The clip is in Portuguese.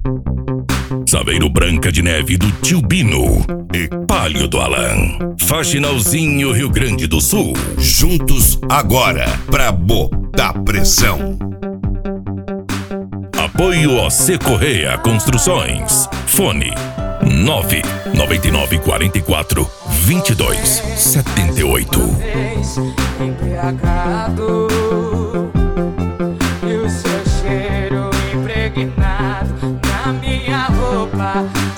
Saveiro Branca de Neve do Tio Bino e Palio do Alan. Faxinalzinho, Rio Grande do Sul. Juntos agora pra botar pressão. Apoio OC Correia Construções. Fone 99944-2278. Embriagado e o seu cheiro impregnado na minha roupa.